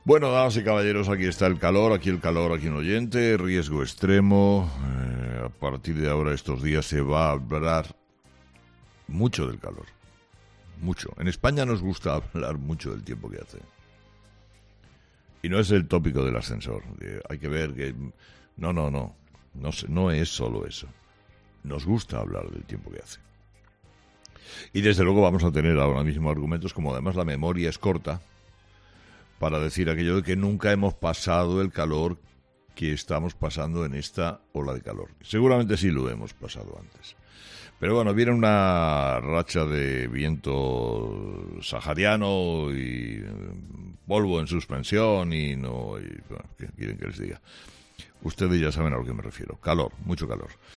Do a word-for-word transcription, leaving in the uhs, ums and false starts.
Bueno, damas y caballeros, aquí está el calor, aquí el calor, aquí un oyente, riesgo extremo. Eh, a partir de ahora, estos días, se va a hablar mucho del calor. Mucho. En España nos gusta hablar mucho del tiempo que hace. Y no es el tópico del ascensor. De, hay que ver que... No, no, no. No, sé, no es solo eso. Nos gusta hablar del tiempo que hace. Y desde luego vamos a tener ahora mismo argumentos, como además la memoria es corta, para decir aquello de que nunca hemos pasado el calor que estamos pasando en esta ola de calor. Seguramente sí lo hemos pasado antes. Pero bueno, viene una racha de viento sahariano y polvo en suspensión y no... Y, bueno, ¿qué quieren que les diga? Ustedes ya saben a lo que me refiero. Calor, mucho calor.